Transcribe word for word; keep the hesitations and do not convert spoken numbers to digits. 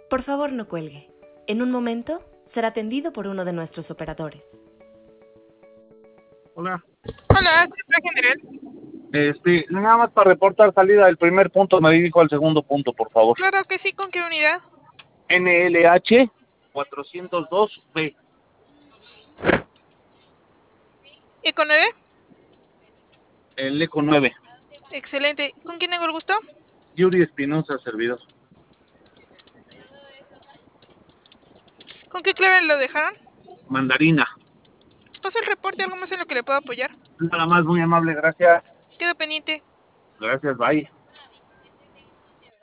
Por favor, no cuelgue. En un momento será atendido por uno de nuestros operadores. Hola. Hola, central general. Este, nada más para reportar salida del primer punto, me dirijo al segundo punto, por favor. Claro que sí, ¿con qué unidad? N L H cuatrocientos dos B. ¿Eco nueve? El Eco nueve. Excelente. ¿Con quién tengo el gusto? Yuri Espinosa, servidor. ¿Con qué clave lo dejaron? Mandarina. Paso el reporte, ¿algo más en lo que le puedo apoyar? Nada más, muy amable, gracias. Quedo pendiente. Gracias, bye.